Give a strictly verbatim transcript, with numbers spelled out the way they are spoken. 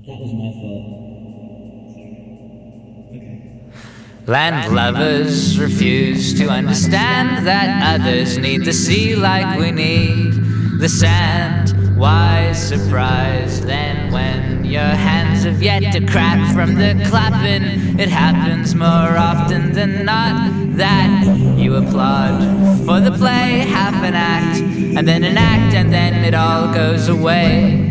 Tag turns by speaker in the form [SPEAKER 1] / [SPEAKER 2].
[SPEAKER 1] That was my fault.
[SPEAKER 2] Landlubbers refuse to understand that others need the sea like we need the sand. Why surprised then when your hands have yet to crack from the clapping? It happens more often than not that you applaud for the play, half an act, and then an act, and then it all goes away.